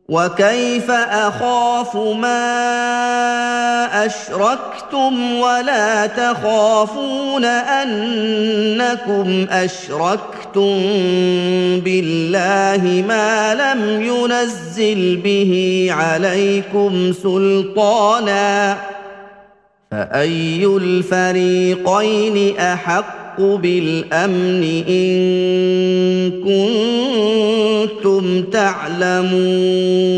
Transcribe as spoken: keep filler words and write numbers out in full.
وكيف اخاف ما اشركتم ولا تخافون انكم اشركتم بالله ما لم ينزل به عليكم سلطانا فاي الفريقين احق بالامن ان كنتم تعلمون